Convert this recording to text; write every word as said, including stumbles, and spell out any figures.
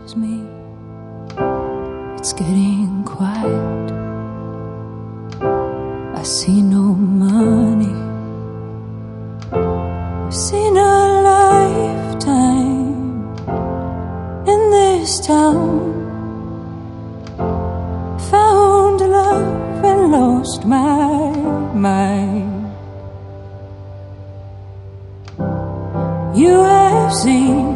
is me. It's getting quiet. I see no money. I've seen a lifetime in this town. Found love and lost my mind. You have seen